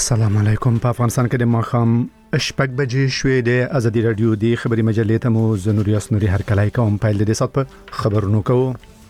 السلام علیکم. په افغانستان کې د ماښام شپږ بجې شوې د ازادي رادیو د خبري مجلې ته مو زنوري اسنوري هر کله کوم پیل د سات په خبرونو کوو.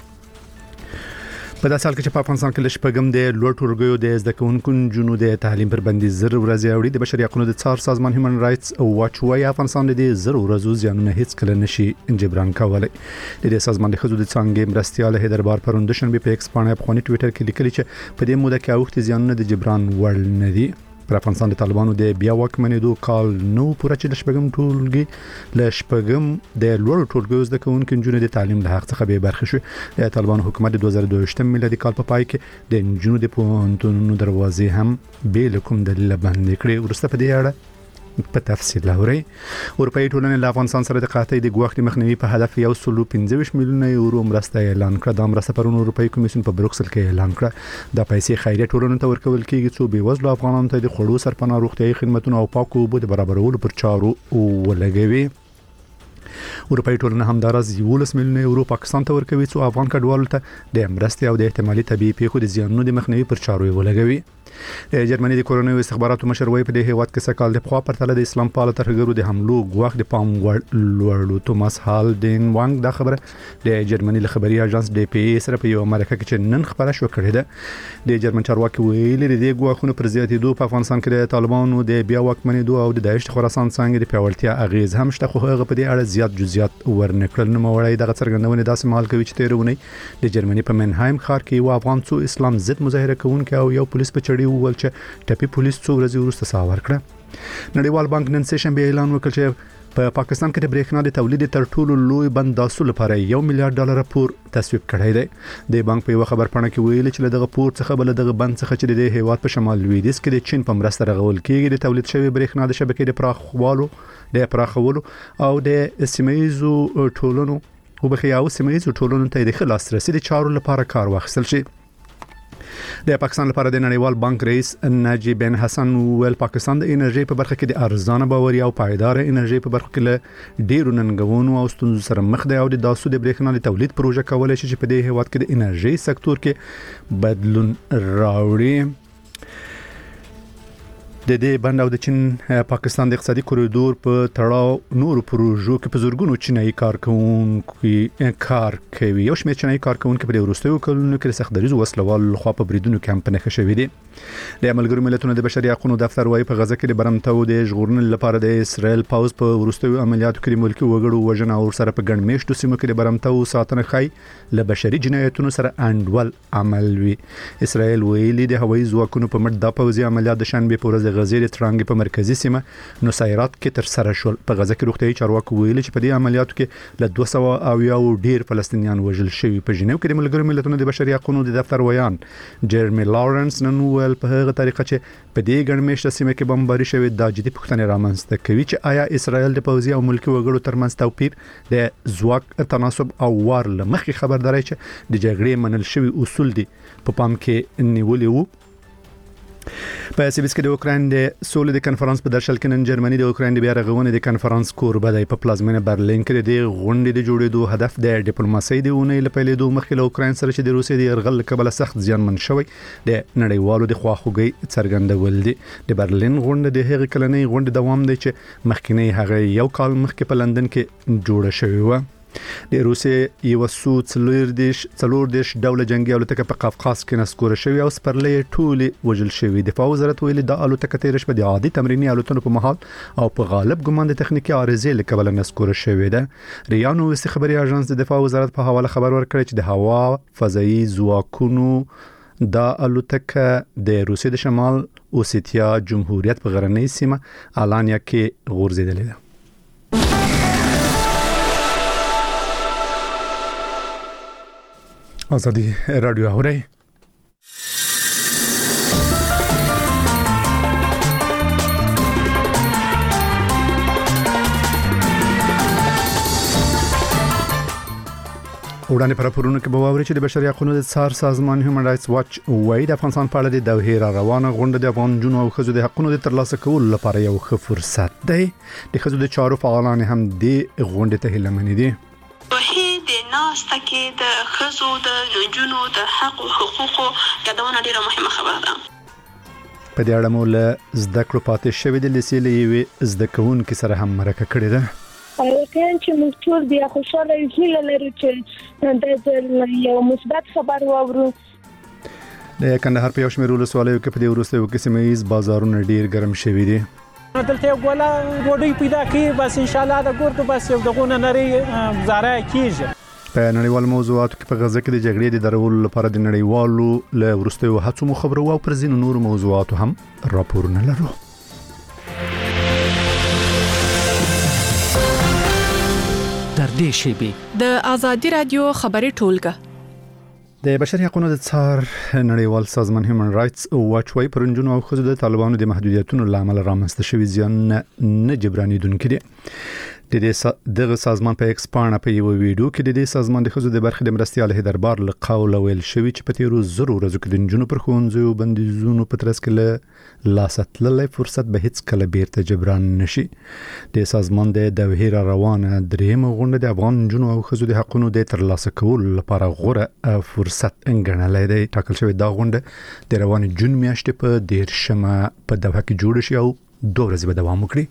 په داسې حال کې چې په افغانستان کې لشپږم د لوړ ټولګیو د زده کوونکو جنو د تعلیم پر بندیز زر ورځې اوړي. د بشري حقوقو د څار سازمان هیومن رائټس واچ وايي افغانستان د زر ورځو زیانونه هیڅ کله نشي جبران کولای. د دې سازمان د خزو د څنګه مرستيال هیدربار پروندشن په ایکس باندې په خونی ټوئیټر کې لیکلي چې په دې موده کې اوخت زیانونه د جبران وړ نه دي. پر افغانستان د طالبانو د بیا واکمنېدو کال نو پوره چې لشپږم ټولګي لشپږم د لوړ ټولګیو زده کوونکو جنونو د تعلیم له حق څخه به برخه شو. د طالبانو حکومت د 2022 میلادي کال په پای کې د جنونو د پوهنتونونو دروازې هم به کوم دلیل باندې کړې. ورسته په دې اړه په تفصیل لوري اروپאי ټولنې له افغانستان سره د قحطۍ د ګواښ مخنیوي په هدف 125 میلیونه یورو مرسته اعلان کړه. دا مرسته پرون اروپאי کمیسیون په بروکسل کې اعلان کړه. د پیسې خیریه ټولنو ته ورکول کیږي چې به وزلو افغانانو ته د خوړو سرپناه روغتيایي خدماتو او پاکو اوبو د برابرولو پر چارو ولګوي. اروپאי ټولنه همدارس 11 میلیونه یورو پاکستان ته ورکوي چې افغان کډوالو ته د مرستې او د احتمالي طبيعي پیښو د زیانونو د مخنیوي پر چارو ولګوي. د جرمني د کورونو استخباراتو مشر وایي په دې هیواد کې سکهال د خوا پرتله د اسلام پاله ترهګرو د حملو ګواښ د پام لوړلو. توماس هالډین وانګ دا خبره د جرمني له خبري اژانس ډي پی ای سره په یو مرکه کې چې نن خبره شو کړې ده. د جرمن چارواکي ویلي د ګواښونو پر زیاتېدو په افغانستان کې د طالبانو د بیا واکمنېدو او د داعش خراسان څنګه د پیاوړتیا اغیز هم شته، خو هغه په دې اړه زیات جزئیات ورنکړل. نو وړای دغه څرګندونه داسې مهال کوي چې تیرونه د جرمني په منهایم ښار کې یو افغان څو اسلام ضد مظاهره کوونکي او یو پولیس په چړې وول چې ټپي پولیس څو ورځې وروسته ساور کړه. نړیوال بانک نن سشنبه اعلان وکړ چې په پاکستان کې د برېښنا د تولید تر ټولو لوی بند داسو لپاره $1 میلیارډ پور تصویب کړی دی. د بانک په یو خبر پاڼه کې ویلي چې دغه پور څخه بل دغه بند څخه چې د هیواد په شمال لویدیځ کې د چین په مرسته رغول کېږي د تولید شوی برېښنا د شبکې د پراخولو او د سیمایزو ټولنو ته د خلاص رسید چارو لپاره کار واخیستل شي. د پاکستان لپاره د نړیوال بانک رئیس ناجی بن حسن ویل پاکستان د انرژي په برخه کې د ارزانه باوري او پایدار انرژي په برخه کې له ډیرو ننګونو او ستونزو سره مخ دی او د داسو د برېښنا د تولید پروژه کولای شي چې په دې هیواد کې د انرژي سکتور کې بدلون راوړي. د دې بند او د چین پاکستان د اقتصادي کوریدور په تړاو نور پروژو کې په زورګونو چینایي کارکونکو کار کوي. یو شمېر چینایي کارکونکو په وروستیو کلونو کې سختدریزو وسلوال خوا په بریدونو کې هم پنهخه شوې دي. د ملګرو ملتونو د بشري حقوقو دفتر وايي په غزه کې د برمتو د ژغورنې لپاره د اسرائیل پاوز په وروستیو عملیاتو کې ملکی وګړو وژنه او سره په ګڼ میشتو سیمو کې د برمتو ساتنه خای له بشري جنایتونو سره انډول عمل وی. اسرائیل ویلي د هوایي ځواکونو په مټ د پوځي عملیات د شنبه په ورځ غزې د ترانګ په مرکزی سیمه نصیرات کې تر سره شول. په غزه کې روغتيایي چارواکو ویلي چې په دې عملیاتو کې له 200 او یو ډیر فلسطینیان وژل شوي. په ژنیو کې د ملګرو ملتونو د بشري حقوقو د دفتر ویان جيرمي لارنس نن ویل په هغه طریقه چې په دې ګڼمېشته سیمه کې بمباري شوی د جدي پوښتنې رامنځته کوي چې آیا اسرائیل د پوځي او ملکی وګړو ترمنځ توپیر د ځواک تناسب او وار لمخې خبرداري چې د جګړې منل شوی اصول دي په پام کې نیولې وو. په سیبس کې د اوکراین د سولې د کنفرانس په درشل کې نن جرمني د اوکراین د بیا رغونې د کنفرانس کوربه دی. په پلازمینه برلین کې د غونډې د جوړېدو هدف د ډیپلوماسۍ د اونۍ لپاره د مخکې له اوکراین سره چې د روسیې د يرغل کبله سخت زیانمن شوی د نړیوالو د خواخوږي څرګندول دي. د برلین غونډه د هغې کلنۍ غونډې دوام دی چې مخکینی هغه یو کال مخکې په لندن کې جوړه شوې و. د روسیې یو څلور دیش ډول جنگي الوتکه په قفقاز کې نسکور شوی او سپرلې ټولې وژل شوی. دفاع وزارت ویلي د الوتکه تیرش په عادي تمرینی الوتنو په محل او په غالب ګمان د تخنیکی عارضې لکبل نسکور شوی ده. ریانو استخباري اژانس د دفاع وزارت په حواله خبر ورکړی چې د هوا فضایي ځواکونو د الوتکه د روسیې د شمال اوسیتیا جمهوریت په غرنۍ سیمه الانیا کې غورځیدلې ده. ازادي رادیو اوري وړاندې پر پرونو کې بواوري چې د بشري حقوقو د څار سازمان هیومن رائټس واچ وايي د افغانستان په اړه د دوه روانه غونډه د افغان جنو او خزو د حقوقو د ترلاسه کولو لپاره یو ښه فرصت دی. د خزو د چارو فعالان هم د غونډې ته هیله مني دي. د ناسته کې د خزو د نجونو د حق او حقوقو یادونه ډیره مهمه خبره ده. په دې اړه مو له زده کړو پاتې شوې د لیسې له یوې زده کوونکې سره هم مرکه کړې ده. کله چې موږ ټول بیا خوشاله هیله لرو چې د یو مثبت خبر واورو. د کندهار په یو شمېر ولسوالیو کې په دې وروستیو کې سیمه ییز بازارونه ډیر ګرم شوي دي. دلته ګولا روډي پیدا کی بس ان شاء الله د ګورته بس یو دغه نری زاره کیږي. په نړیوال موضوعاتو کې په غزه کې د جګړې د درولو لپاره د نړیوالو له وروستیو هڅو مخبرو او پر ځینو نورو موضوعاتو هم راپورونه لرو. در دې شیبې د ازادي رادیو خبري ټولګه د بشري حقوقو د څار نړیوال سازمان هیومن رائټس واچ وايي پرنجونو او خزو د طالبانو د محدودیتونو لامل رامنځته شوی زیان نه جبرانیدونکي دي. دغه سازمان په ایکس پاڼه په یو ویډیو کې د دې سازمان د خزو د برخې د مرستيال هدربار له قول ویل شوی چې په تیرو زرو ورځو کې د جنونو پر خوندزو بندیزونو په ترڅ کې له لاساتللې فرصت به هیڅ کله بیرته جبران نشي. د سازمان د دوحې روانه درېمه غونډه د افغان جنونو او خزو د حقوقو د ترلاسه کولو لپاره غوره فرصت انګڼلې ده. ټاکل شوی دا غونډه د روان جون میاشتې په 13مه په دوحه کې جوړ شي او 2 ورځې به دوام وکړي.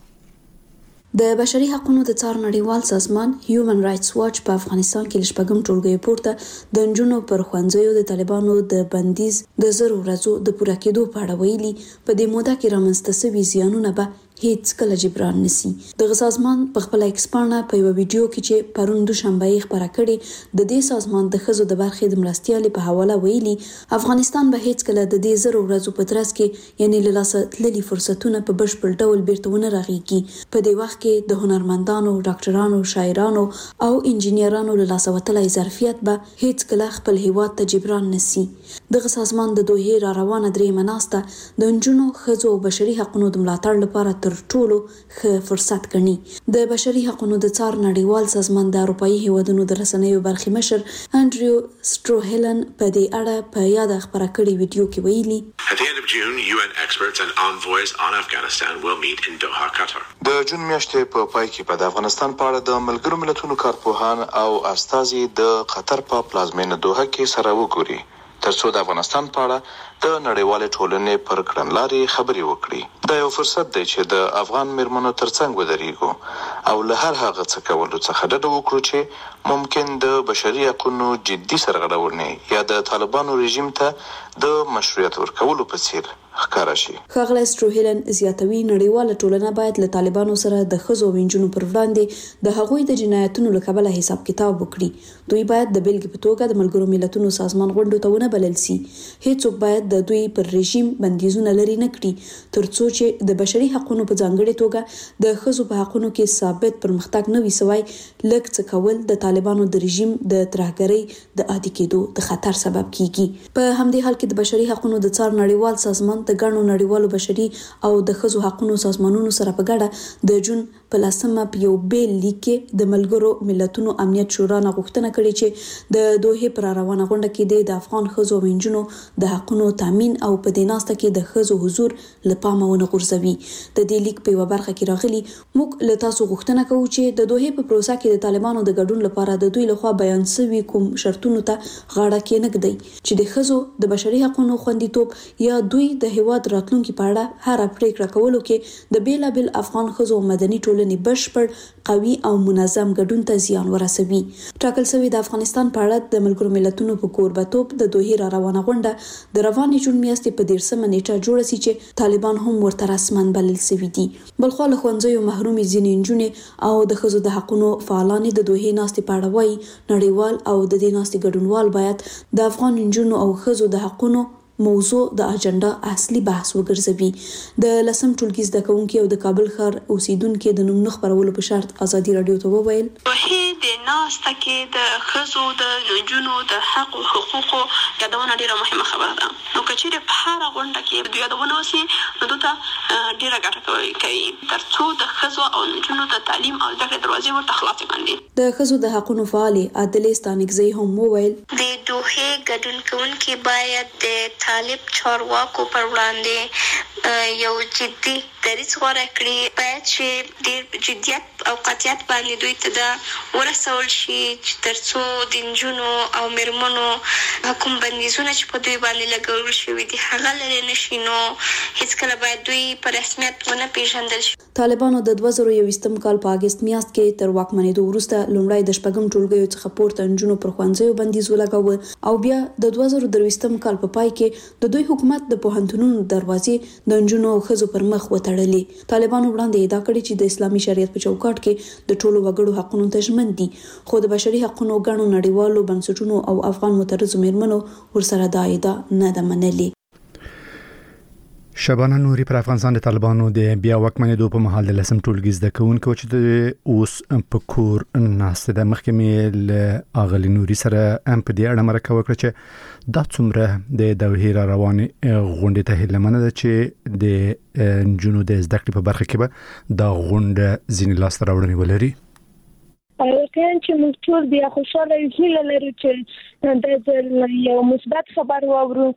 د بشري حقوقو د څار نړیوال سازمان هیومن رائټس واچ په افغانستان کې لشپږم ټولګي پورته د نجونو پر خوندزیو د طالبانو د بندیز د زرو ورځو د پوره کېدو په اړه ویلي په دې موده کې رامنځته شوي زیانونه به هیڅ کله جبران نشي. د سازمان په خپل ایکس پاڼه په یو ویډیو کې چې پرون دوشنبه یې خبره کړې د دې سازمان د خزو د برخې د مرستيال په حواله ویلي افغانستان به هیڅ کله د دې زرو ورځو په ترڅ کې یعنی له لاساتللي فرصتونه په بشپړ ډول بیرته راغیږي. په دې وخت کې د هنرمندانو، ډاکټرانو، شاعرانو او انجینرانو له لاسوتلای ظرفیت به هیڅ کله خپل هیواد ته جبران نشي. دغه سازمان د دوحې را روانه درېمه ناسته د نجونو، ښځو او بشري حقوقو د ملاتړ لپاره تر ټولو ښه فرصت ګڼي. د بشري حقوقو د څار نړیوال سازمان د اروپאי هیوادونو د رسنیو برخې مشر انډریو سټروهلن په دې اړه په یاد خبره کړې ویډیو کې ویلي At the end of June, UN experts and envoys on Afghanistan will meet in Doha, Qatar. د جون میاشتې په پای کې په افغانستان په اړه د ملګرو ملتونو کارپوهان او استازي د قطر په پلازمینه دوحه کې سره وګوري ترڅو د افغانستان په اړه د نړیوال ټولنې پر کړنلارې خبرې وکړي. دا یو فرصت دی چې د افغان مېرمنو ترڅنګ ودرېږو او له هر هغه څه کولو څخه ډډه وکړو چې ممکن د بشري حقوقو جدي سرغړونې یا د طالبانو رژیم ته د مشروعیت ورکولو په څیر ښکارا شي. ښاغلی سټروهلن زیاتوي نړیواله ټولنه باید له طالبانو سره د ښځو او نجونو پر وړاندې د هغوی د جنایتونو له کبله حساب کتاب وکړي. دوی باید د بیلګې په توګه د ملګرو ملتونو سازمان غونډو ته ونه بلل سي. هیڅوک باید د دوی پر رژیم بندیزونه لري نه کړي ترڅو چې د بشري حقوقو په ځانګړي توګه د ښځو په حقوقو کې ثابت پرمختګ نه وي سوی لږ څه کول د طالبانو د رژیم د ترهګرۍ د عادي کېدو د خطر سبب کیږي. په همدې حال کې د بشري حقوقو د څار نړیوال سازمان د ګڼو نړیوالو بشري او د ښځو حقوقو سازمانونو سره په ګډه د جون په 10مه په یو بیل لیک کې د ملګرو ملتونو امنیت شورا نه غوښتنه کړې چې د دوحې پر روانه غونډه کې د افغان ښځو او نجونو د حقوقو تامین او په دې ناسته کې د ښځو حضور لپاره ونه غورځوي. د دې لیک په یو برخه کې راغلي موږ له تاسو غوښتنه کوو چې د دوحې په پروسه کې د طالبانو د ګډون لپاره د دوی لخوا بیان شوی کوم شرطونو ته غاړه کېنږدي چې د ښځو د بشري حقوقو خوندیتوب یا دوی د هیواد راتلونکي په اړه هر پریکړه کولو کې د بیلابل افغان ښځو مدني ټولنې بشپړ قوي او منظم ګډون ته زیان ورسوي. ټاکل شوی د افغانستان په اړه د ملګرو ملتونو په کوربتوب د دوحې را روانه غونډه د روانې جون میاشتې په 13مه نیټه جوړه سي چې طالبان هم ورته رسماً بلل شوي دي. بلخو له ښوونځیو محرومې ځینې نجونې او د ښځو د حقوقو فعالان د دوحې ناستې په اړه وایي نړیوال او د دې ناستې ګډونوال باید د افغان نجونو او ښځو د حقوقو موضوع د اجنډا اصلي بحث وګرځوي. د لسم ټولګي زده کوونکي او د کابل ښار اوسیدونکو د نوم خبرولو په شرط ازادي رادیو ته وویل د ناسته کې د ښځو د نجونو د حق او حقوقو یادونه ډیره مهمه خبره ده. نو کچېرې په هر غونډه کې د یادونه وسی نو دته ډیره ګټه کوي ترڅو د ښځو او نجونو د تعلیم او زده کړې دروازې ورته خلاصې کړي. د ښځو د حقوقو فعالې عادلې ستانکزی هم وویل د دوحې ګډون کوونکي باید د طالب چارواکو پر وړاندې یو جدي دریځ غوره کړي، باید چې ډېر جدیت او قاطعیت باندې دوی ته دا ورسول شي چې تر څو د نجونو او میرمنو کوم بندیزونه چې په دوی باندې لګول شوي دي هغه لرې نه شي، نو هېڅکله باید دوی په رسمیت ونه پیژندل شي. طالبانو د 2021 کال په اگست میاشت کې تر واکمنېدو وروسته لومړی د شپږم ټولګیو څخه پورته نجونو پر ښوونځیو بندیز ولګاوه او بیا د 2023 کال په پای کې د دوی حکومت د پوهنتونونو دروازې د نجونو او ښځو پر مخ وتړلې. طالبانو وړاندې ادعا کړې چې د اسلامي شریعت په چوکاټ کې د ټولو وګړو حقونو ته ژمن دي، خو د بشري حقونو ګڼو نړیوالو بنسټونو او افغان مترجمو میرمنو ورسره دا ادعا نه ده منلې. شبانه نوري پر افغانستان د طالبانو د بیا واکمنېدو په مهال د لسم ټولګي زده کوونکو چې د اوس په کور ناسته د محکمې له اغلی نوري سره ام په دې اړه مرکه وکړه چې دا څومره د دوحې را روانې غونډې ته هیلمنه ده چې د نجونو د زده کړې په برخه کې به دا غونډه ځینې لاسته راوړنې ولري. واقعا چې موږ ټول بیا خوشاله هیله لرو چې د یو مثبت خبر واورو،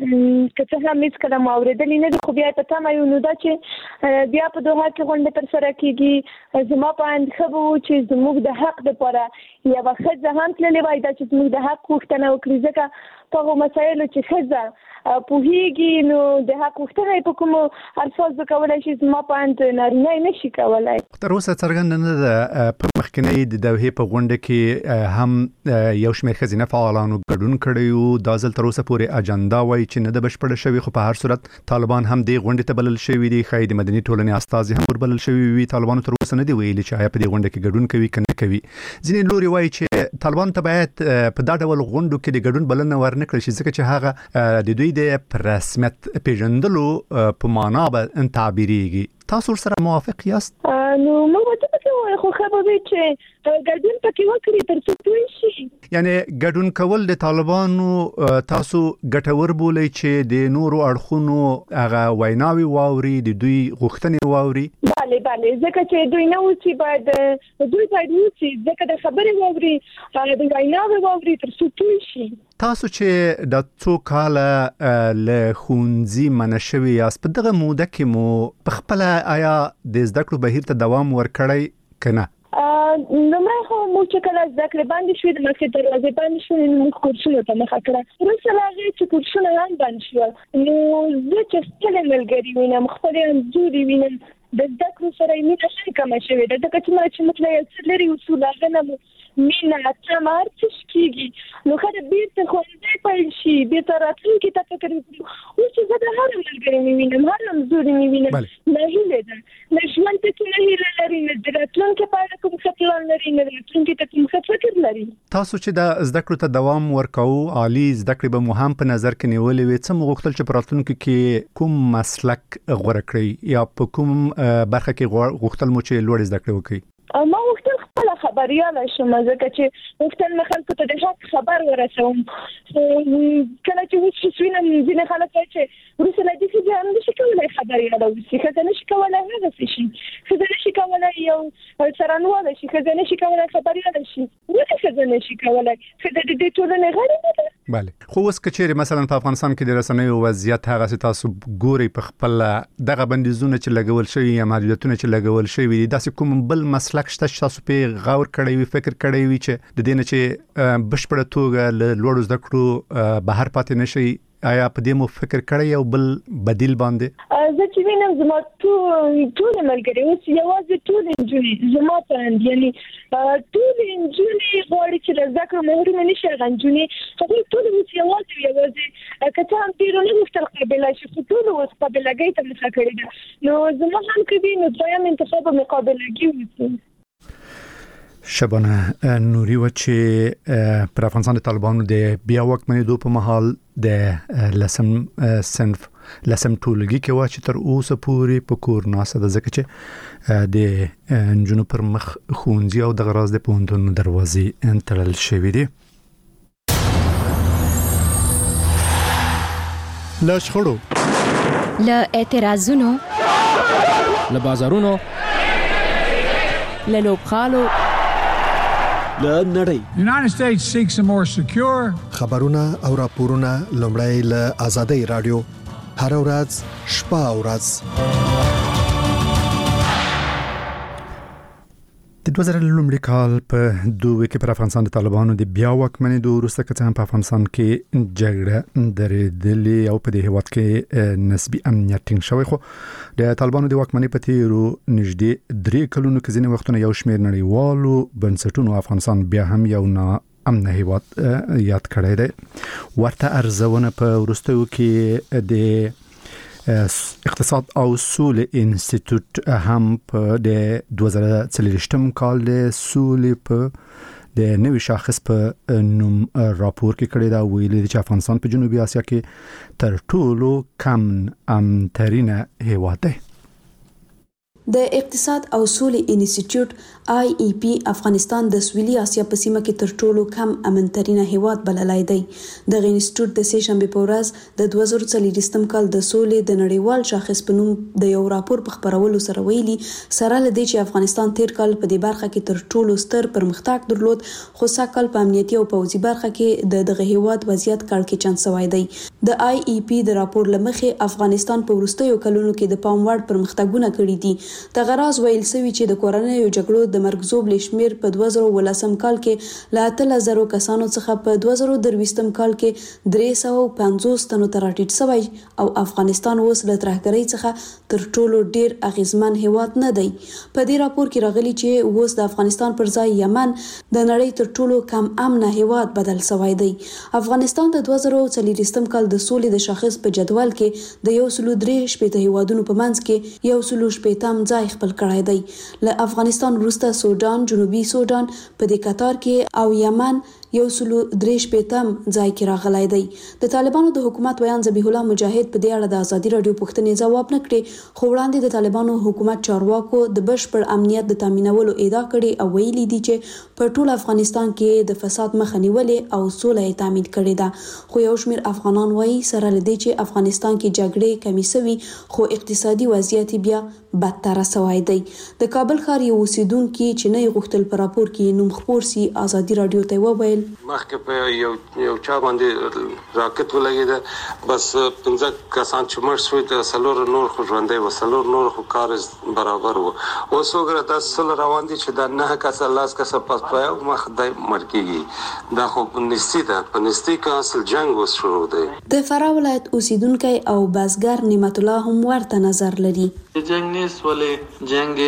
که څه هم هیڅ کله ما اورېدلی نه دي، خو بیا په تمه یو نو دا چې بیا په دوحه کې غونډه ترسره کیږي. زما په اند ښه به وو چې زموږ د حق دپاره یوه ښځه هم تللې وای، دا چې زموږ د حق غوښتنه وکړي، ځکه په هغو مسایلو چې ښځه پوهیږي نو د حق غوښتنه یې په کومو الفاظو کولی شي، زما په اند نارینه یې نشي کولی. تر اوسه څرګنده نه ده په مخکینۍ د دوحې په غونډه کې هم یو شمېر ښځینه فعالانو ګډون کړی و. دا ځل تر اوسه پورې اجنډا وایي چې نه ده بشپړه شوې، خو په هر صورت طالبان هم دې غونډې ته بلل شوي دي، ښایي د مدني ټولنې استازي هم وربلل شوي وي. طالبانو تر اوسه نه دی ویلي چې آیا په دې غونډه کې ګډون کوي که نه کوي. ځینې لوري وایي چې طالبان ته باید په دا ډول غونډو کې د ګډون بلنه ورنه کړل شي، ځکه چې هغه د دوی د رسمیت پیژندلو په معنا به تعبیریږي. تاسو سره موافق یاست؟ نو موږ ته په خو خبرې چې ګډون پکې وکړي تر څو پوه شي. یعنی ګډون کول د طالبانو تاسو ګټور بولئ چې د نورو اړخونو هغه ویناوي واوري، د دوی غوښتنې واوري؟ بله ځکه چې دوی نه وو چې باید دوی باید وو چې ځکه د خبرې واوري، د ویناوي واوري تر څو پوه شي. تاسو چې د څو کاله له ښوونځي منع شوي یاست، په دغه موده کې مو په خپله آیا د زده کړو بهیر ته دوام ورکړی که نه؟ لومړی خو موږ چې کله زده کړې بندې شوې، د مخکې دروازې بندې شوې، نو موږ کورسونو ته مخه کړه. وروسته له هغې چې کورسونه هم بند شول، نو زه چې خپلې ملګري وینم، خپلې انځورې وینم، د زده کړو سره یې مینه ښه کمه شوې ده، ځکه چې مله چې موږ له یو څه لرې اوسو، له هغه نه مینه تمه هر څه کېږي، نو ښه ده بېرته ښوونځی پیل شي، بېرته راتلونکي ته فکر وکړو. اوس چې زه د هر ملګري مې وینم، هر انځورې مې وینم، ناهیلې ده، نه ژوند ته کې نهیله لري، نه د راتلونکي په اړه کوم ښه پلان لري، نه د راتلونکي ته کوم ښه فکر لري. تاسو چې د زده کړو ته دوام ورکوو، عالي زده کړې به مو هم په نظر کې نیولې وي، څه مو غوښتل چې په راتلونکي کې کوم مسلک غوره کړئ یا په کوم برخه کې غوښتل مو چې لوړې زده کړې وکړئ؟ ما غوښتل خپله خبریاله شم، ځکه چې غوښتل مې خلکو ته د حق خبر ورسوم. کله چې اوس وینم ځینې خلک وایي چې وروسته له دې ښځې هم نشي کولی خبریاله اوسي، ښځه نشي کولی هغسې شي، ښځه نشي کولی یو څارنواله شي، ښځه نشي کولی خبریاله شي. ولې ښځه نشي کولی؟ ښځه د دې ټولنې غړې نه ده. بله، خو اوس که چیرې مثلا په افغانستان کې د رسنیو وضعیت هغسې تاسو ګورئ په خپله، دغه بندیزونه چې لګول شوي یا محدودیتونه چې لګول شوي دي، داسې کوم بل مسلک شته چې تاسو پې غور کړی وي، فکر کړی وي چې د دې نه چې بشپړه توګه له لوړو زده کړو بهر پاتې نه شئ؟ آیا په دې مو فکر کړی یو بل بدیل باندې؟ زه چې وینم زما ټولې ملګري اوس یوازې ټولې نجونې زما په اند، یعنې ټولې نجونې غواړي چې له زده کړو محرومې نه شي. هغه نجونې هغوی ټولې اوس یوازې که څه هم ډېرو نه غوښتل قابله شي، خو ټولو اوس قابلګۍ ته مخه کړې ده. نو زما هم که وي نو دویم انتخاب به مې قابلګي وسي. شبانه نوري و چې پر افغانستان د طالبانو د بیا واکمنېدو په مهال د لسم ټولګي کې و چې تر اوسه پورې په کور ناسته ده، ځکه چې د نجونو پر مخ ښوونځي او دغه راز د پوهنتونونو دروازې تړل شوي دي. له شخړو، له اعتراضونو، له بازارونو، له لوبغالو، له نړۍ. United States seeks a more secure. خبرونه او راپورونه لومړی له آزادۍ رادیو هر ورځ شپه او ورځ. د 2000 کال په دوه کې پر افغانستان د طالبانو د بیا واکمنۍ د وروسته کڅان په افغانستان کې جګړه درېدلې او په دې هیواد کې نسبی امنیت ټینګ شوی، خو د طالبانو د واکمنۍ په تیرو نږدې 3 کلونو کې ځینې وختونه یو شمېر نړیوالو بنسټونو افغانستان بیا هم یو نه امن هیواد یاد کړی دی. ورته ارزونه په وروستیو کې د اقتصاد او سولې انسټیټیوټ هم په د 2023 کال د سولې په د نوي شاخص په نوم راپور کې کړی دا، ویلي چې افغانستان په جنوبي اسیا کې تر ټولو کم امنترینه هیواد دی. د اقتصاد او سولې انسټیټیوټ IEP افغانستان د سویلي اسیا په سیمه کې تر ټولو کم امنترینه هیواد بللای دی. د انسټیټیوټ د سه شنبه په ورځ د 2023 کال د سولې د نړیوال شاخص په نوم د یو راپور په خبرولو سره ویلي سره لدی چې افغانستان تیر کال په دې برخه کې تر ټولو ستر پرمختګ درلود، خو ساکل په امنیتي او پوځي برخه کې دغه هیواد وضعیت کړکېچن شوی دی. د IEP د راپور لمخې افغانستان په وروستیو کلونو کې د پام وړ پرمختګونه کړي دي. د غراز ویل سوي چې د کورنیو جګړو د مرګ شمیر په 2018 کال کې له 8000 کسانو څخه په 2023 کال کې 350 تنو ته راټیټ شوی او افغانستان اوس له ترهګرۍ څخه تر ټولو ډیر اغیزمن هیواد نه دی. په دې راپور کې راغلي چې اوس د افغانستان پر ځای یمن د نړۍ تر ټولو کم امن هیواد بدل شوی دی. افغانستان د 2023 کال د سولې د شاخص په جدول کې د 103 هیوادونو په منځ کې 118 ځای خپل کړی دی. له افغانستان وروسته سودان، جنوبي سودان په دې قطار کې او یمن 103 ځای کې راغلی دی. د طالبانو د حکومت ویان ذبیح الله مجاهد په دې اړه د ازادي رادیو پوښتنې ځواب نه کړي، خو وړاندې د طالبانو حکومت چارواکو د بشپړ امنیت د تامینولو ادعا کړې او ویلي دي چې په ټول افغانستان کې د فساد مخه نیولې او سوله یې تامین کړې ده. خو یو شمېر افغانان وایي سره لدی چې افغانستان کې جګړې کمی شوي خو اقتصادي وضعیت بیا بدتر شوی دی. د کابل ښار یو اوسیدونکي چې نه غوښتل په راپور کې نوم خپور سي ازادي رادیو ته وویل مخکې په یو چا باندې راکټ ولګېده، بس 15 کسان چې مړ شوي د څلور نور خو ژوندی و، څلور نور خو کار برابر و. اوس وګوره دا سل روان دي چې دا 9 کسه 10 کسه پس په یو مخ دی مړ کېږي. دا خو نستی ده، په نستی کې اصل جنګ اوس شروع دی. د فراه ولایت اوسیدونکی او بزګر نعمت الله هم ورته نظر لري. جنګ نیس ولې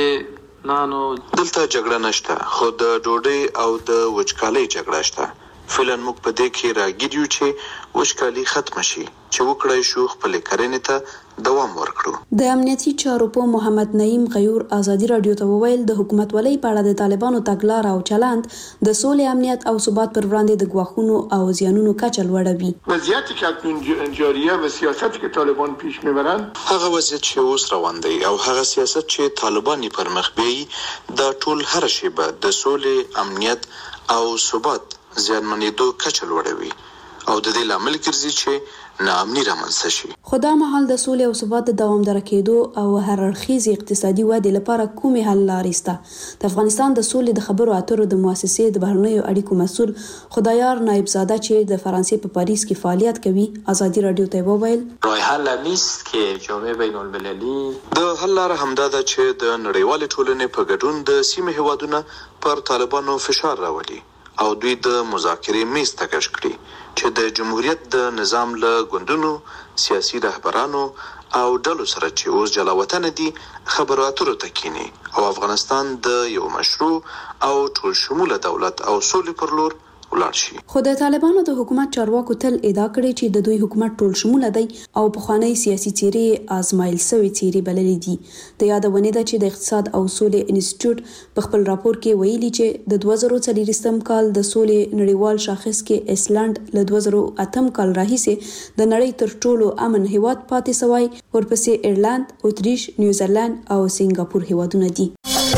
جنګ نانو دلته جګړه نشته، خو د ډوډۍ او د وچکالۍ جګړه شته. فعلا موږ په دې کې راګیر یو چې وچکالي ختم شي، چې وکړای شو خپل کرنې ته دوام ورکړو. د امنیتي چارو په محمد نعیم غیور ازادي رادیو ته وویل د حکومت ولې په اړه د طالبانو تګلار او چلند د سولې، امنیت او ثبات پر وړاندې د ګواښونو او زیانونو کچه لوړوي. وضعیتی که اکنون جاریه و سیاستی که طالبان پیش میبرند، هغه وضعیت چې اوس روان دی او هغه سیاست چې طالبان پر مخ بیایي، دا ټول هر شیبه د سولې، امنیت او ثبات زیانمنېدو کچه لوړوي او د دې لامل ګرځي چې ناامني رامنځته شي. خو دا مهال د سولې او ثبات د دوامداره کېدو او هر اړخیزې اقتصادي ودې لپاره کومې حل لارې شته؟ د افغانستان د سولې د خبرو اترو د مؤسسې د بهرنیو اړیکو مسؤل خدایار نایب زاده چې د فرانسې په پاریس کې فعالیت کوي ازادي رادیو ته وویل راه حل نیست که جامعه بین المللی د حل لاره همدا ده چې د نړیوالې ټولنې په ګډون د سیمې هیوادونه پر طالبانو فشار راولي او دوی د مذاکرې میز ته کش کړي چې د جمهوریت د نظام له ګوندونو، سیاسي رهبرانو او ډلو سره چې اوس جلا وطن دي خبرو اترو ته کینی او افغانستان د یو مشروع او ټول شموله دولت او سولې پر لور ولاړ شي. خو د طالبانو د حکومت چارواکو تل ادعا کړې چې د دوی حکومت ټول شموله دی او پخوانی سیاسي څیرې آزمایل شوی څیرې بللې دي. د یادونه ده چې د اقتصاد او سولې انسټیټیوټ په خپل راپور کې ویلي چې د 2023 کال د سولې نړیوال شاخص کې ایسلند له 2008 کال راهیسې د نړۍ تر ټولو امن هیواد پاتې شوی، ورپسې ایرلند، اتریش، نیوزیلند او سنگاپور هیوادونه دي.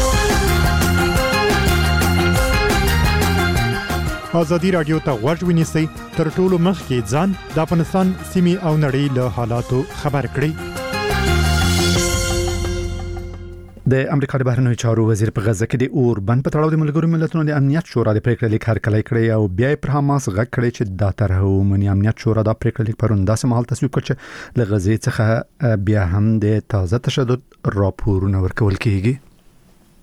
ازادي رادیو ته غوږ ونیسئ، تر ټولو مخکې ځان د افغانستان سیمې او نړۍ له حالاتو خبر کړئ. د امریکا د بهرنیو چارو وزیر په غزه کې د اوربند په تړاو د ملګرو ملتونو د امنیت شورا د پریکړې لیک هرکلی کړی او بیا پر حماس غږ کړی چې دا طرح ومني. امنیت شورا د پریکړې لیک پرون داسې مهال تصویب کړ چې له غزې څخه بیا هم د تازه تشدد راپورونه ورکول کیږي.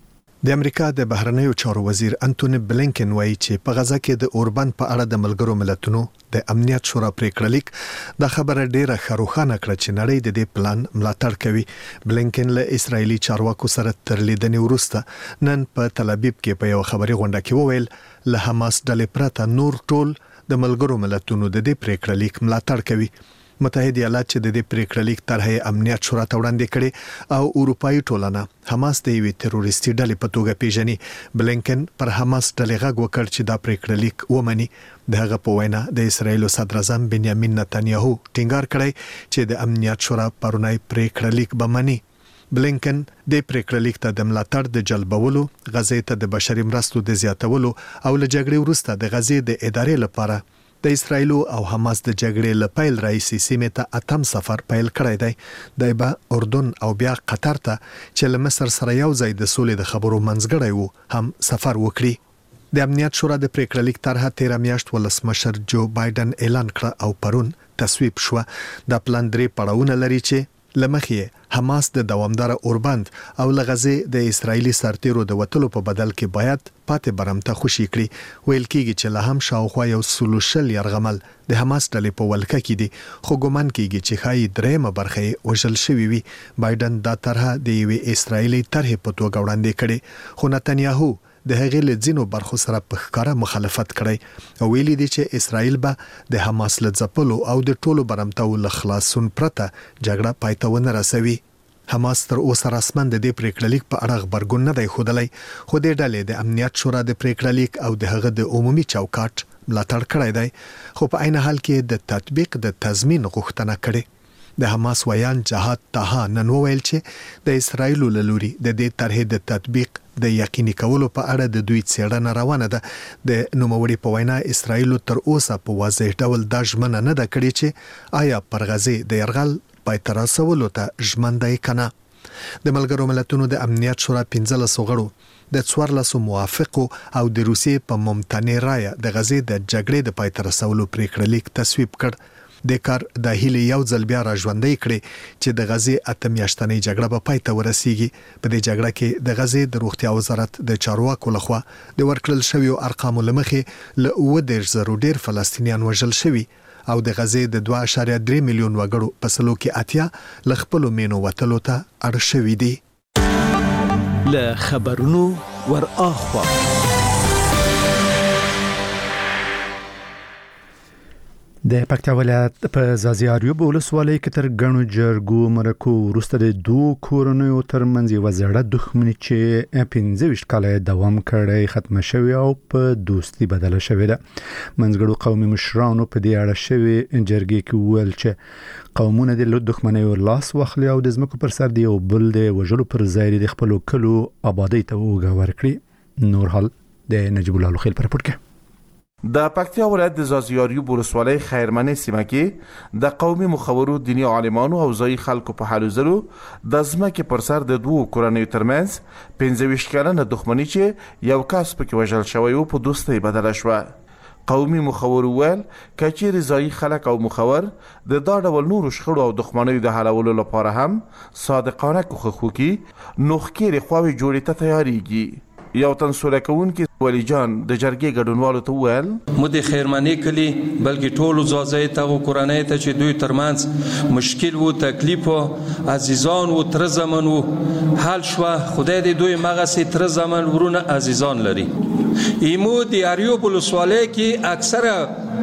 د امریکا د بهرنیو چارو وزیر انټونی بلینکن وایي چې په غزا کې د اوربند په اړه د ملګرو ملتونو د امنیت شورا پریکړه لیک د خبره ډیره خروخانه کړه چې نړۍ د دې پلان ملاتړ کوي. بلینکن له اسرایلی چارواکو سره تر لیدنې وروسته نن په تل ابیب کې په یو خبري غونډه کې وویل له حماس ډلې پرته نور ټول د ملګرو ملتونو د دې پریکړه لیک ملاتړ کوي. متحده ایالات چې د دې پریکړه لیک طرحه امنیت شورا ته وړاندې کړي او اروپאי ټولنه حماس د یوې تروریستي ډلې په توګه پیژني. بلینکن پر حماس ډلې غږ وکړ چې دا پریکړه لیک ومني. دغه په وینا د اسرایل صدر اعظم بنیامین نتنیاهو ټینګار کړی چې د امنیت شورا پرونی پریکړه لیک به مني. بلینکن د پریکړه لیک ته د ملاتړ د جلبولو، غزې ته د بشري مرستو د زیاتولو او له جګړې وروسته د غزې د ادارې لپاره د اسرایل او حماس د جګړې له پیل راځي سیمه ته اتم سفر پیل کړی دی. د اردن او بیا قطر ته چې له مصر سره یو ځای د سولې د خبرو منځګړی وو هم سفر وکړي. د امنیت شورا د پریکړه لیک طرحه 13 میاشت ولسمشر جو بایدن اعلان کړ او پرون تصویب شو. د پلان 3 پړاوونه لري چې لمخې حماس د دوامدار اوربند او لغزه د اسرایلی سرتیرو د وټلو په بدل کې باید پاتې برمته خوشي کړي. ویل کېږي چې له هم شاوخوا یو سلوشل يرغمل د حماس ډلې په ولکه کې دي، خو ګومان کېږي چې خای درېمه برخه وژل شوی وي. بایدن دا طرحه د یوې اسرایلی طرح په توګه وړاندې کړي، خو نتنیاهو د هغې له ځینو برخو سره په ښکاره مخالفت کړی او ویلي دي چې اسرایل به د حماس له ځپلو او د ټولو برمتو له خلاصون پرته جګړه پای ته ونه رسوي. حماس تر اوسه رسمن د دې پریکړه لیک په اړه خبرګون نه دی ښودلی، خو د ډلې د امنیت شورا د پریکړه لیک او د هغه د عمومي چوکاټ ملاتړ کړی دی، خو په عین حال کې د تطبیق د تضمین غوښتنه کړې. د حماس ویان جهاد طه نن وویل چې د اسرایل له لوري د دې طرحې د تطبیق د یقیني کولو په اړه د دوی څېړنه روانه ده. د نوموړي په وینا اسرایل تر اوسه په واضح ډول دا ژمنه نه ده کړې چې آیا پر غزې د یرغل پای ته رسولو ته ژمن دی که نه. د ملګرو ملتونو د امنیت شورا 15 غړو د 14 موافقو او د روسیې په ممتنع رایه د غزې د جګړې د پای ته رسولو پریکړه لیک تصویب کړ. د کار د هیله یو ځل بیا را ژوندۍ کړي چې د غزې اتمیاشتنۍ جګړه په پای ته ورسیږي. په دې جګړه کې د غزې د روغتیا وزارت د چارواکو لخوا د ورکړل شویو ارقامو له مخې له 10,000 ډیر فلسطینیان وژل شوي او د غزې د 2.3 میلیون وګړو په سلو کې 80 ل خپلو مینو وتلو ته اړ شوي دي. له خبرونو ور اخوا د پکتیا ولایت په زازیاریو ولسوالۍ کې تر غنو جرګو مرکو وروسته د دوه کورنیو ترمنځ یو زړه دښمني چې 15 کاله دوام کړی ختم شوی او په دوستي بدله شوې ده. منځګړو قومي مشرانو په دې اړه شوی جرګې کې ویل چې قومونه د دښمنۍ لاس واخلي او د ځمکو پر سر دی او بل د وژلو پر ځای د خپل کلو آبادی ته وګ ورکړي. نور حال د نجیب الله لوخیل پر پورت کې د پکتیا ولایت د زازیاریو ولسوالۍ خیرمنې سیمه کې د قومي مخورو دینی عالمانو او ځایي خلکو په هلو ځلو د ځمکې پر سر د دوه کورنیو ترمنځ 15 کلنه دښمني چې یو کس پکې وژل شوی و په دوستۍ بدله شوه. قومي مخور ویل کچېرې ځایي خلک او مخور د دا ډول نورو شخړو او دښمنیو د حلولو لپاره هم صادقانه کوښښ وکړي نو ښکېرې خواوې جوړې ته تیارېږي. یو تن سوله کوونکی ولی جان د جرګې ګډونوالو ته وویل مو د خیرمنې کلي بلکې ټولو ځاځی ته کورنۍ ته چې دوی ترمنځ مشکل وو تکلیف وو عزیزان وو تر زمن وو حل شوه. خدای دې دوی مغسې تر زمن ورونه عزیزان لري. ایمو د اریو ولسوالۍ کې اکثره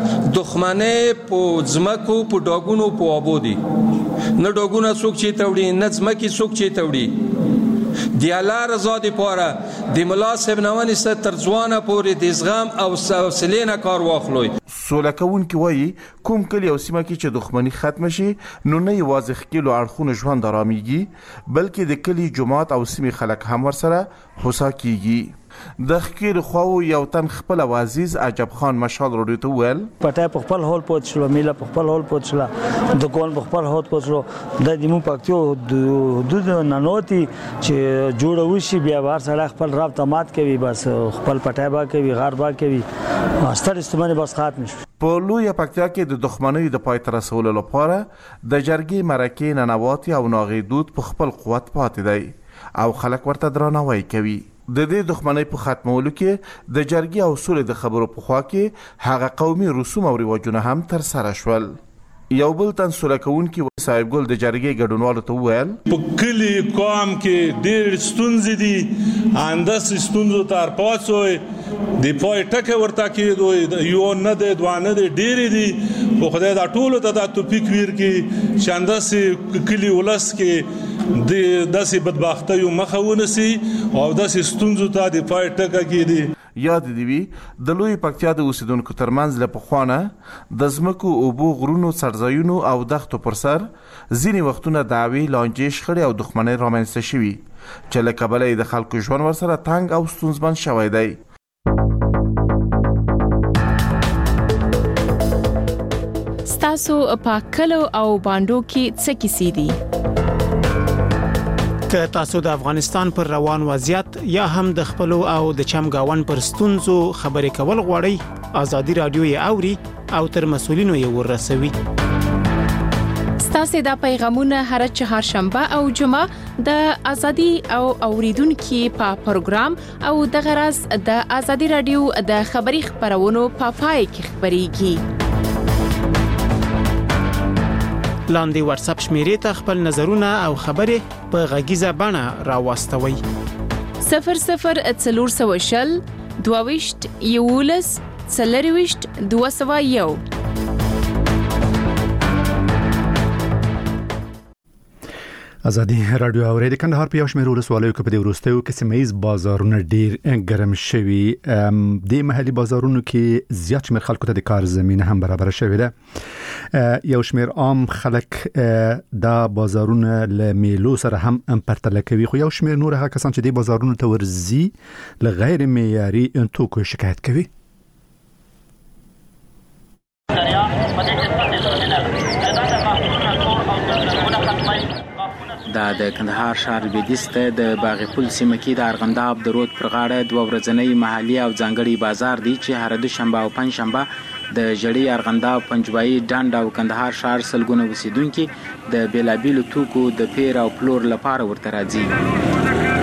دښمنۍ په ځمکو په ډاګونو په آبو دي. نه ډاګونه څوک چې توړي نه ځمکې څوک چې توړي. دی الله رضا دی پاره د ملا صاحب نوانی ست تر ځوانه پورې د زغم او حوصلې نه کار واخلوي. سوله کوونکی وایي کوم کلی او سیمه کې چې دښمني ختم شي نو نه یوازې ښکېلو اړخونو ژوند آرامیږي بلکې د کلی جماعت او سیمې خلک هم ورسره هوسا کیږي. د خکیر خواو یو تن خپل عزیز عجب خان مشال روډي ته ویل پټه په خپل هول پوت شو میله په خپل هول پوت شو د کول په خپل هول پوت شو د دمو پکتیو د ننوتی چې جوړ وشي بیا بار سره خپل راب تمات کوي بس خپل پټه با کوي غار با کوي استر استمنه بس ختم شو. په لوی پکتیا کې د دښمنۍ د پای تر رسولو لپاره د جرګې مرکې ننواتي او ناغې دود په خپل قوت پاتې دی او خلک ورته درناوی کوي. د دې دښمنۍ په ختمولو کې د جرګې او سولې د خبرو په خوا کې هغه قومي رسوم او رواجونه هم تر سره شول. یو بل تن سوله کوونکي صاحب ګل د جرګې ګډونوالو ته وویل په کلي قوم کې ډېر ستونزې دي، انداسې ستونزو ته ارپاسوي د پای ټکه ورته کېدو یو نه دی دوه نه دی ډېرې دي، خو خدای دا ټولو ته دا توفیق ورکړي چې انداسې کلي ولس کې د داسې بدبختیو مخه ونیسي او داسې ستونزو ته د پای ټکه کېدي. یاد دی وی د لوی پکتیا د اوسیدونکو ترمنځ له پخوانه د ځمکو اوبو غرونو څړځایونو او دښتو پر سر ځینې وختونه دعوې لانجې شخړې او دښمنۍ رامنځته شوي چې له کبله یې د خلکو ژوند ورسره تنګ او ستونزمن شوی دی. ستاسو په کلو او باندو کې څه کیسې دي؟ که تاسو د افغانستان پر روان وضعیت یا هم د خپل او د چمګاون پر ستونزو خبرې کول غواړئ، ازادي رادیو یې اوري او تر مسولینو یې ورسوي. ستاسو د پیغامونه هر چهارشنبه او جمعه د ازادي او اوریدونکو په پروګرام او د غرض د ازادي رادیو د خبري خبرونو په پای کې خبريږي. لاندې واتس اپ شمیرې ته خپل نظرونه او خبرې په غږیزه بڼه راوستوي. 0040 22 11 40 201. ازادي رادیو اورید کندهار په یو شمېر ولسوالیو کې په دې وروستیو کې سیمه‌ییز بازارونه ډېر ګرم شوي. د محلي بازارونو کې زیات شمېر خلکو ته د کار زمینه هم برابر شوې ده. یو شمېر عام خلک دا بازارونه له میلو سره هم پرتله کوي، خو یو شمېر نور هغه کسان چې د بازارونو ته ورځي له غیر معیاري توکو شکایت کوي. دا د کندهار ښار لویدیځ ته د باغ پل سیمه کې د ارغنداب د رود پر غاړه دوه ورځنی محلي او ځانګړي بازار دی چې هر دوشنبه او پنځشنبه د جړی ارغنداب پنجوایي ډنډ او کندهار ښار سلګونه اوسیدونکي د بیلابیلو توکو د پیر او پلور لپاره ورته راځي.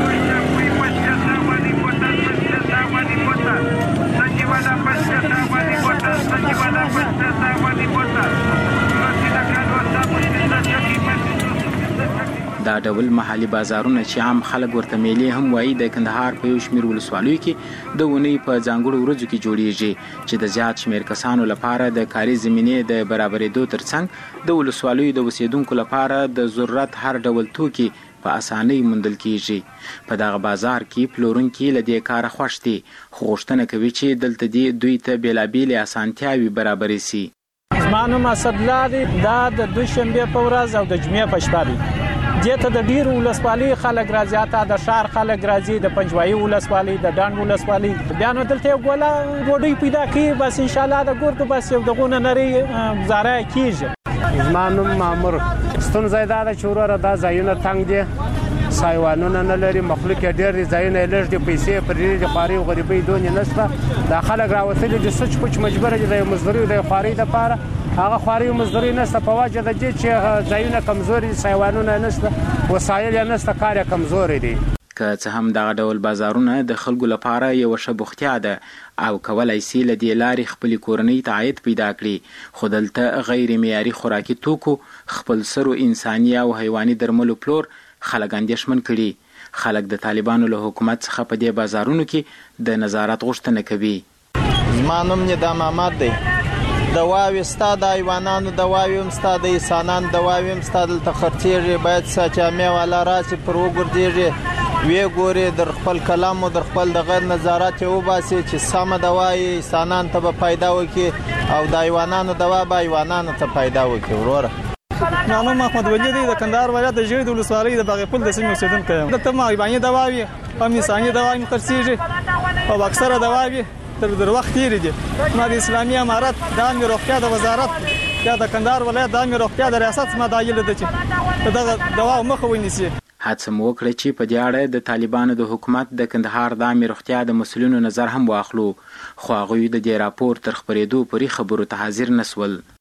دا ډول محلي بازارونه چې عام خلک ورته میلې هم وایي د کندهار په یو شمېر ولسوالیو کې د اونۍ په ځانګړو ورځو کې جوړیږي چې د زیات شمېر کسانو لپاره د کاري زمینې د برابرېدو ترڅنګ د ولسوالیو د اوسیدونکو لپاره د ضرورت هر ډول توکي په اسانۍ موندل کیږي. په دغه بازار کې پلورونکي له دې کاره خوښ دي، خو غوښتنه کوي چې دلته دوی ته بیلابیلې اسانتیاوې برابرې سي. زما نوم اسدالله دی. دا د دوشنبې په ورځ او د جمعې په شپه دی. دته د ډیر ولسوالۍ خلک راځي، اته د شهر خلک راځي، د پنجوایي ولسوالۍ، د ډنډ ولسوالۍ. بیا نو دلته ګوله ډوډۍ پیدا کی، بس ان شاء الله د ګورتو بس یو دغونه نری گزاره کیږي. زما نوم مامور. ستونزه دا ده چې وروره دا ځایونه تنګ دي، سایوانونه نه لري، مخلوق ډېر دي، ځایونه لږ دي، پیسې پرې دي، خواري او غریبۍ دونې نشته. دا خلک راوتلي دي سوچ پوچ مجبور دي د مزدوري او د خواري لپاره. هغه خواري او مزدوري نشته په وجه د دې چې ځایونه کمزوري، سایوانونه نشته، وسایل یې نشته، کار یې کمزوري دي. که څه هم دغه ډول بازارونه د خلکو لپاره یو ښه بوختیا ده او کولای شي له دې لارې خپل کورنۍ ته عاید پیدا کړي، خو دلته غیر معیاري خوراکي توکو، خپل سرو انساني او حیواني درملو پلور خلک اندېښمن کړي. خلک د طالبانو له حکومت څخه په دې بازارونو کې د نظارت غوښتنه کوي. زما نوم ندا محمد دی. دواوی ستا د حیوانانو دواوی هم ستا د انسانانو دواوی هم ستا دلته خرڅېږي، باید ساچامې والا راسي پر وګرځېږي، وی ګوري، در خپل کلام او در خپل دغه نظارت یې وباسي چې سمه دوا یې انسانانو ته به فایده وکړي او د حیوانانو دوا به حیوانانو ته فایده وکړي. وروره نام محمد ولی دی، د کندهار ولایت د جړی د ولسوالۍ د باغ پل د سیمې اوسیدونکی یم. دلته ما حیواني دواوی هم انساني دواوی هم خرڅېږي او اکثره دواوی تر وخت تیری دي. ما د اسلامي امارت د عامه روغتیا د وزارت یا د کندهار ولایت د عامه روغتیا د ریاست ما دایله ده چې دغه دوا مخه ونیسي. هڅه مو وکړه چې په دې اړه د طالبانو د حکومت د کندهار د عامه روغتیا د مسؤلینو نظر هم واخلو، خو هغوی د دې راپور تر خبرېدو پورې خبرو ته حاضر نسول.